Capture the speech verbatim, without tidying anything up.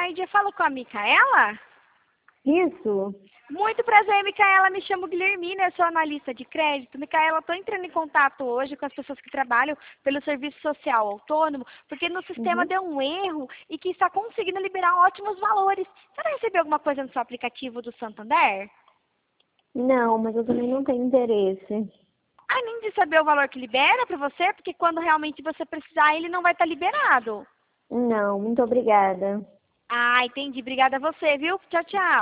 tarde. Eu falo com a Micaela? Isso. Muito prazer, Micaela. Me chamo Guilhermina, eu sou analista de crédito. Micaela, estou entrando em contato hoje com as pessoas que trabalham pelo Serviço Social Autônomo, porque no sistema Uhum. deu um erro e que está conseguindo liberar ótimos valores. Você vai receber alguma coisa no seu aplicativo do Santander? Não, mas eu também não tenho interesse. Ah, nem de saber o valor que libera para você, porque quando realmente você precisar, ele não vai estar liberado. Não, muito obrigada. Ah, entendi. Obrigada a você, viu? Tchau, tchau.